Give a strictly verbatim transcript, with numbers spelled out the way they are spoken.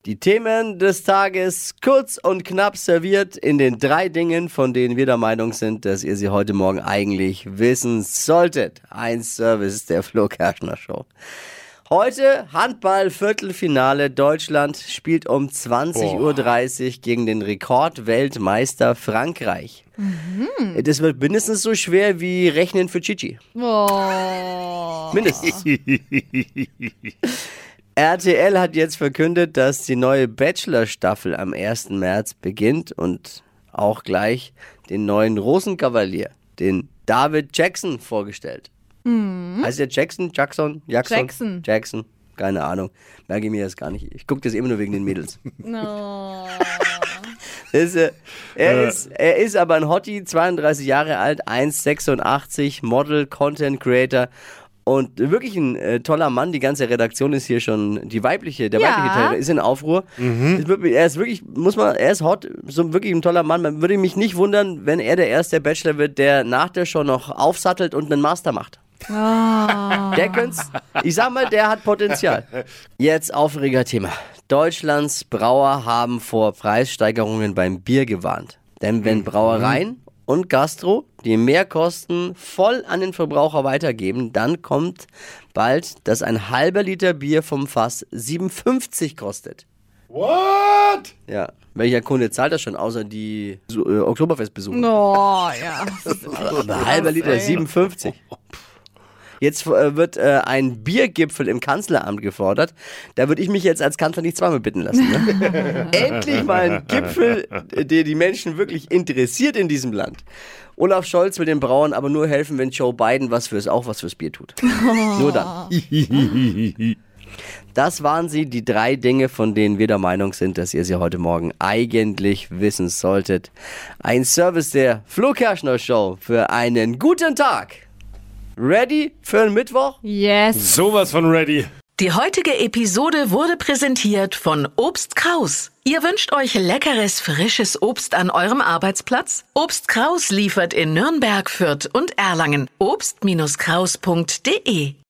Die Themen des Tages kurz und knapp serviert in den drei Dingen, von denen wir der Meinung sind, dass ihr sie heute Morgen eigentlich wissen solltet. Ein Service der Flo Kerschner Show. Heute Handball-Viertelfinale. Deutschland spielt um zwanzig Uhr dreißig gegen den Rekordweltmeister Frankreich. Mhm. Das wird mindestens so schwer wie Rechnen für Chichi. Oh. Mindestens. R T L hat jetzt verkündet, dass die neue Bachelor-Staffel am ersten März beginnt und auch gleich den neuen Rosenkavalier, den David Jackson, vorgestellt. Mhm. Heißt der Jackson? Jackson? Jackson? Jackson. Jackson. Keine Ahnung. Merke ich mir das gar nicht. Ich gucke das immer nur wegen den Mädels. No. Das ist, äh, er, ist, er ist aber ein Hottie, zweiunddreißig Jahre alt, eins Komma sechsundachtzig, Model, Content Creator. Und wirklich ein äh, toller Mann. Die ganze Redaktion ist hier schon, die weibliche, der Ja. weibliche Teil ist in Aufruhr. Ist wirklich, er ist wirklich, muss man, er ist hot, so wirklich ein toller Mann. Man würde mich nicht wundern, wenn er der erste Bachelor wird, der nach der Show noch aufsattelt und einen Master macht. Oh. Der könnte, ich sag mal, der hat Potenzial. Jetzt Aufregerthema. Deutschlands Brauer haben vor Preissteigerungen beim Bier gewarnt. Denn wenn Brauereien und Gastro die Mehrkosten voll an den Verbraucher weitergeben, dann kommt bald, dass ein halber Liter Bier vom Fass sieben fünfzig kostet. What? Ja, welcher Kunde zahlt das schon, außer die so, äh, Oktoberfestbesucher? Oh, ja. Aber ein halber Liter sieben fünfzig. Jetzt äh, wird äh, ein Biergipfel im Kanzleramt gefordert. Da würde ich mich jetzt als Kanzler nicht zweimal bitten lassen. Ne? Endlich mal ein Gipfel, der die Menschen wirklich interessiert in diesem Land. Olaf Scholz will den Brauern aber nur helfen, wenn Joe Biden was fürs, auch was fürs Bier tut. Oh. Nur dann. Das waren sie, die drei Dinge, von denen wir der Meinung sind, dass ihr sie heute Morgen eigentlich wissen solltet. Ein Service der Flo Kerschner Show für einen guten Tag. Ready für einen Mittwoch? Yes. Sowas von ready. Die heutige Episode wurde präsentiert von Obst Kraus. Ihr wünscht euch leckeres, frisches Obst an eurem Arbeitsplatz? Obst Kraus liefert in Nürnberg, Fürth und Erlangen. obst Kraus punkt de